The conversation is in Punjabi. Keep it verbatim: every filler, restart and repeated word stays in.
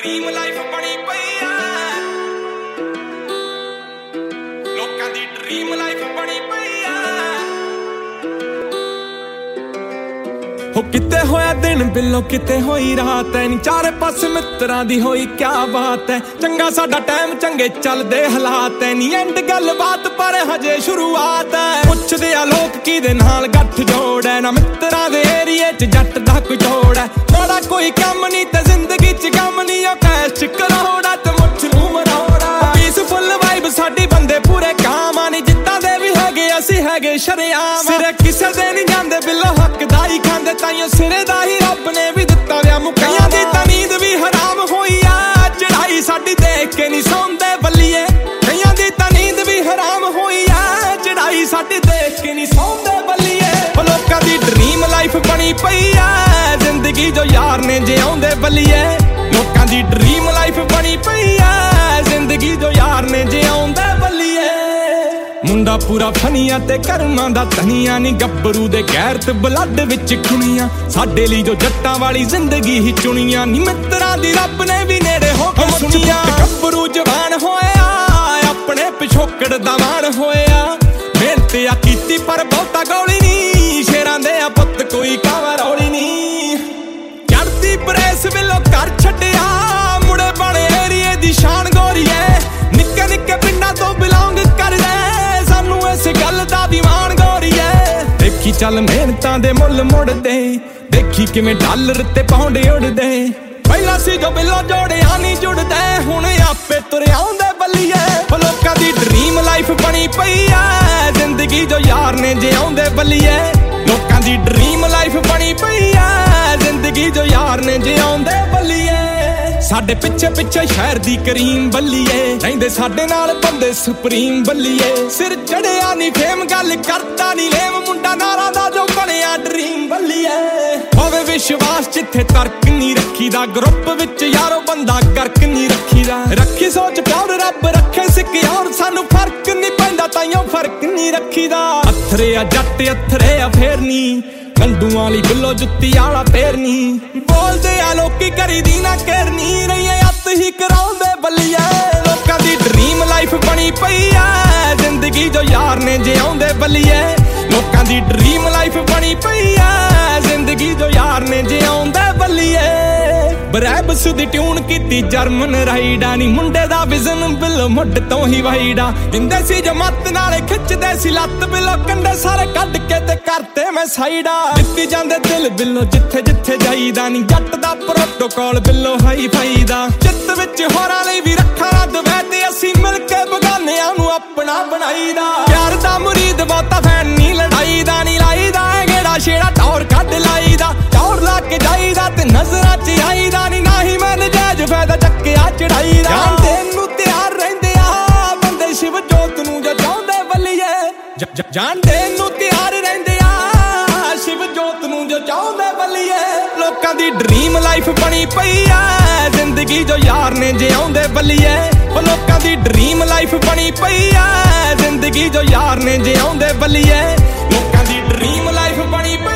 ਡ੍ਰੀਮ ਲਾਈਫ ਬਣੀ ਪਈ ਆ, ਲੋਕਾਂ ਦੀ ਡ੍ਰੀਮ ਲਾਈਫ ਬਣੀ ਪਈ ਆ। ਹੋ ਕਿਤੇ ਹੋਇਆ ਦਿਨ ਬਿੱਲੋ ਕਿਤੇ ਹੋਈ ਰਾਤ ਐ ਨੀ ਚਾਰੇ ਪਾਸੇ ਮਿੱਤਰਾਂ ਦੀ ਹੋਈ ਕਿਆ ਬਾਤ ਐ। ਚੰਗਾ ਸਾਡਾ ਟਾਈਮ ਚੰਗੇ ਚੱਲਦੇ ਹਾਲਾਤ ਐ ਨੀ ਐਂਡ ਗੱਲ ਬਾਤ ਪਰ ਹਜੇ ਸ਼ੁਰੂਆਤ ਐ। ਪੁੱਛਦੇ ਆ ਲੋਕ ਕਿਹਦੇ ਨਾਲ ਗੱਠ ਜੋੜ ਐ, ਨਾ ਮਿੱਤਰਾਂ ਦੇ ਏਰੀਏ ਚ ਜੱਟ ਦਾ ਕੋਈ ਜੋੜ ਐ। ਥੋੜਾ ਕੋਈ ਕੰਮ ਨੀ ਤੇ ਜ਼ਿੰਦਗੀ ਚ ਗਮ ਨੀ, ਉਹ ਕੈਸ਼ ਚ ਕਰੋੜਾ ਤੇ ਮੁੱਛ ਨੂੰ ਮਰੋੜਾ। ਪੀਸਫੁੱਲ ਵਾਈਬ ਸਾਡੀ ਬੰਦੇ ਪੂਰੇ ਕਾਮ ਆ ਨੀ, ਜਿੱਦਾਂ ਦੇ ਵੀ ਹੈਗੇ ਅਸੀਂ ਹੈਗੇ ਸ਼ਰੇਆਮ। ਸਿਰੇ ਕਿਸੇ ਦੇ ਨੀ ਜਾਂਦੇ ਬਿੱਲੋ ਹੱਕ ਦਾ ਹੀ ਖਾਂਦੇ, ਤਾਈਓ ਸਿਰੇ ਦਾ ਹੀ ਰੱਬ ਨੇ ਵੀ ਦਿੱਤਾ ਵਿਆ ਮੁਕਈਆਂ ਦੀ ਤਾਂ ਨੀਂਦ ਵੀ ਹਰਾਮ ਹੋਈ ਆ। ਚੜਾਈ ਸਾਡੀ ਦੇਖ ਕੇ ਨੀ ਸੌਂਦੇ ਬੱਲੀਏ, ਕਈਆਂ ਦੀ ਤਾਂ ਨੀਂਦ ਵੀ ਹਰਾਮ ਹੋਈ ਆ। ਚੜਾਈ ਸਾਡੀ ਦੇਖ ਕੇ ਨੀ ਸੌਂਦੇ ਬੱਲੀਏ। ਉਹ ਲੋਕਾਂ ਦੀ ਡ੍ਰੀਮ ਲਾਈਫ ਬਣੀ ਪਈ ਆ, ਜ਼ਿੰਦਗੀ ਜੋ ਯਾਰ ਨੇ ਜਿਉਂਦੇ ਬੱਲੀਏ। ਲੋਕਾਂ ਦੀ ਡ੍ਰੀਮ ਲਾਈਫ ਬਣੀ ਪਈ ਆ, ਜ਼ਿੰਦਗੀ ਜੋ ਯਾਰ ਨੇ ਜਿਉਂਦੇ ਬੱਲੀਏ। ਮੁੰਡਾ ਪੂਰਾ ਫਨੀਆ ਤੇ ਕਰਮਾਂ ਦਾ ਧਨੀਆ ਨੀ, ਗੱਭਰੂ ਦੇ ਗੈਰਤ ਬਲੱਡ ਵਿੱਚ ਖੁਣੀਆਂ। ਸਾਡੇ ਲਈ ਜੋ ਜੱਟਾਂ ਵਾਲੀ ਜ਼ਿੰਦਗੀ ਹੀ ਚੁਣੀਆਂ ਨੀ, ਮਿੱਤਰਾਂ ਦੀ ਰੱਬ ਨੇ ਵੀ ਨੇੜੇ ਹੋ ਕੇ ਸੁਣੀਆਂ। ਗੱਭਰੂ ਜਵਾਨ ਹੋਇਆ ਆਪਣੇ ਪਿਛੋਕੜ ਦਾ ਮਾਣ ਹੋਇਆ, ਮਿਹਨਤ ਆ ਕੀਤੀ ਪਰ ਬਹੁਤਾ ਗੌਲੀ ਨੀ। ਸ਼ੇਰਾਂ ਦੇ ਆ ਪੁੱਤ ਕੋਈ ਕਾਵਾ ਰੌਲੀ ਨੀ, ਚੜਦੀ ਪ੍ਰੈਸ ਵੇਲੋ ਘਰ ਛੱਡਿਆ ਮੁੜੇ ਬਣੇ ਏਰੀਏ ਦੀ ਸ਼ਾਨ ਗੋਰੀਏ। ਨਿੱਕੇ ਨਿੱਕੇ ਪਿੰਡਾਂ ਤੋਂ ਬਿਲੋਂਗ ਕਰਦੇ ਸਾਨੂੰ ਇਸ ਗੱਲ ਦਾ ਵੀ ਮਾਣ ਗੋਰੀਏ। ਦੇਖੀ ਚੱਲ ਮਿਹਨਤਾਂ ਦੇ ਮੁੱਲ ਮੁੜਦੇ, ਦੇਖੀ ਕਿਵੇਂ ਡਾਲਰ ਤੇ ਪਾਉਂਡ ਉੜਦੇ। ਪਹਿਲਾਂ ਸੀ ਜੋ ਬਿੱਲੋ ਜੋੜਿਆ ਨਹੀਂ ਜੁੜਦੇ, ਹੁਣ ਆਪੇ ਤੁਰ ਆਉਂਦੇ ਬੱਲੀਏ। ਲੋਕਾਂ ਦੀ ਡ੍ਰੀਮ ਲਾਈਫ ਬਣੀ ਪਈ ਆ, ਜ਼ਿੰਦਗੀ ਜੋ ਯਾਰ ਨੇ ਜਿਉਂਦੇ ਬੱਲੀਏ। ਲੋਕਾਂ ਦੀ ਡ੍ਰੀਮ ਲਾਈਫ ਬਣੀ ਪਈ ਆ, ਜ਼ਿੰਦਗੀ ਜੋ ਯਾਰ ਨੇ ਜਿਉਂਦੇ ਬੱਲੀਏ। ਸਾਡੇ ਪਿੱਛੇ ਪਿੱਛੇ ਸ਼ਹਿਰ ਦੀ ਕਰੀਮ ਬੱਲੀਏ, ਰਹਿੰਦੇ ਸਾਡੇ ਨਾਲ ਬੰਦੇ ਸੁਪਰੀਮ ਬੱਲੀਏ। ਸਿਰ ਚੜਿਆ ਨੀ ਫੇਮ ਗੱਲ ਕਰਦਾ ਨੀ ਲੇਮ, ਮੁੰਡਾ ਨਾਰਾ ਦਾ ਜੋ ਬਣਿਆ ਡ੍ਰੀਮ ਬੱਲੀਏ। ਹੋਵੇ ਵਿਸ਼ਵਾਸ ਜਿੱਥੇ ਤਰਕ ਨੀ ਰੱਖੀਦਾ, ਗਰੁੱਪ ਵਿੱਚ ਯਾਰੋ ਬੰਦਾ ਕਰਕ ਨੀ ਰੱਖੀਦਾ। ਰੱਖੀ ਸੋਚ ਪਿਆਰ ਰੱਬ ਰੱਖੇ ਸਿੱਕਿਆਰ, ਸਾਨੂੰ ਫਰਕ ਨੀ ਪੈਂਦਾ ਤਾਈਓ ਫਰਕ ਨੀ ਰੱਖੀਦਾ। ਅਥਰੇ ਆ ਜੱਟ ਅਥਰੇ ਆ ਫੇਰ ਨੀ, ਕੰਡੂਆਂ ਵਾਲੀ ਬਿੱਲੋ ਜੁੱਤੀ ਆਲਾ ਫੇਰਨੀ। ਬੋਲਦੇ ਆ ਲੋਕੀ ਕਰੀਦੀ ਨਾ ਕਰਨੀ, ਰਹੀਏ ਅੱਤ ਹੀ ਕਰਾਉਂਦੇ ਬੱਲੀਏ। ਲੋਕਾਂ ਦੀ ਡ੍ਰੀਮ ਲਾਈਫ ਬਣੀ ਪਈ ਆ, ਜ਼ਿੰਦਗੀ ਜੋ ਯਾਰ ਨੇ ਜਿਉਂਦੇ ਬੱਲੀਏ। ਲੋਕਾਂ ਦੀ ਡ੍ਰੀਮ ਲਾਈਫ ਬਣੀ ਪਈ ਆ, ਜ਼ਿੰਦਗੀ ਜੋ ਯਾਰ ਨੇ ਜਿਉਂਦੇ ਬੱਲੀਏ। ਬਰੈਬਸ ਦੀ ਟਿਊਨ ਕੀਤੀ ਜਰਮਨ ਰਾਈਡਾ ਨੀ, ਮੁੰਡੇ ਦਾ ਵਿਜ਼ਨ ਬਿੱਲੋ ਮੁੱਢ ਤੋਂ ਹੀ ਵਾਈਡਾ। ਦਿੰਦੇ ਸੀ ਜਮਾਤ ਨਾਲੇ ਖਿੱਚਦੇ ਸੀ ਲੱਤ, ਬਿੱਲੋ ਕੰਡੇ ਸਾਰੇ ਕੱਢ ਕੇ ਤੇ ਕਰਤੇ ਮੈਂ ਸਾਈਡਾ। ਦਿੱਤੀ ਜਾਂਦੇ ਦਿਲ ਬਿੱਲੋ ਜਿੱਥੇ ਜਿੱਥੇ ਜਾਈਦਾ ਨੀ, ਜੱਟ ਦਾ ਪ੍ਰੋਟੋਕਾਲ ਬਿੱਲੋ ਹਾਈ ਫਾਈ ਦਾ। ਚਿੱਤ ਵਿੱਚ ਹੋਰਾਂ ਲਈ ਵੀ ਰੱਖਾ ਰੱਦ ਵੈ, ਤੇ ਅਸੀਂ ਮਿਲ ਕੇ ਬਗਾਨਿਆਂ ਨੂੰ ਆਪਣਾ ਬਣਾਈਦਾ। ਪਿਆਰ ਦਾ ਮੁਰੀਦ ਬਹੁਤਾ ਫੈਨ ਨੀ, ਲੜਾਈ ਦਾ ਨੀ ਲਾਈਦਾ। ਗੇੜਾ ਛੇੜਾ ਟੌਰ ਕੱਢ ਲਾਈਦਾ, ਟੌਰ ਲਾ ਕੇ ਜਾਈਦਾ ਤੇ ਨਜ਼ਰਾਂ ਚ ਆਈਦਾ ਨੀ। ਨਾ ਹੀ ਮੈਂ ਨਜਾਇਜ਼ ਫਾਇਦਾ ਚੱਕਿਆ ਚੜਾਈ ਦਾ, ਜਾਨ ਦੇਣ ਨੂੰ ਤਿਆਰ ਰਹਿੰਦੇ ਆ ਬੰਦੇ ਸ਼ਿਵ ਜੋਤ ਨੂੰ ਜੋ ਚਾਹੁੰਦੇ ਬੱਲੀਏ। ਜਾਨ ਦੇਣ ਨੂੰ ਤਿਆਰ ਰਹਿੰਦੇ ਆ ਸ਼ਿਵ ਜੋਤ ਨੂੰ ਜੋ ਚਾਹੁੰਦੇ ਬੱਲੀਏ। ਲੋਕਾਂ ਦੀ ਡ੍ਰੀਮ ਲਾਈਫ ਬਣੀ ਪਈ ਆ, ਜ਼ਿੰਦਗੀ ਜੋ ਯਾਰ ਨੇ ਜਿਉਂਦੇ ਬੱਲੀਏ। ਲੋਕਾਂ ਦੀ ਡ੍ਰੀਮ ਲਾਈਫ ਬਣੀ ਪਈ ਆ, ਜ਼ਿੰਦਗੀ ਜੋ ਯਾਰ ਨੇ ਜਿਉਂਦੇ ਬੱਲੀਏ। ਲੋਕਾਂ ਦੀ ਡ੍ਰੀਮ ਲਾਈਫ ਬਣੀ ਪਈ